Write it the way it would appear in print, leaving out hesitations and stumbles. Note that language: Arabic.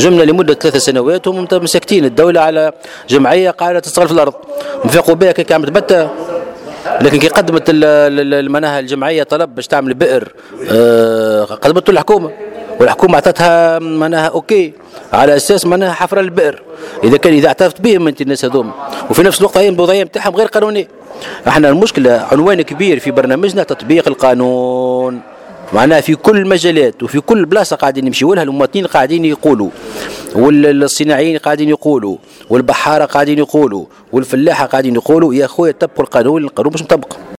جمله لمده 3 سنوات وهم مساكتين الدوله على جمعيه قاعده تشتغل في الارض، نفيقوا بها كي كانت تبتة. لكن كي قدمت معناها الجمعيه طلب باش تعمل بئر، قدمته الحكومه والحكومه اعطتها معناها اوكي على اساس معناها حفر البئر، اذا اعترفت بهم انت الناس هذوما، وفي نفس الوقت الوضعيه نتاعهم غير قانونيه. احنا المشكله عنوان كبير في برنامجنا تطبيق القانون، معناها في كل المجالات وفي كل بلاصه قاعدين نمشيوا لها المواطنين قاعدين يقولوا، والصناعيين قاعدين يقولوا، والبحاره قاعدين يقولوا، والفلاحه قاعدين يقولوا يا خويا طبقوا القانون، القانون مش مطبق.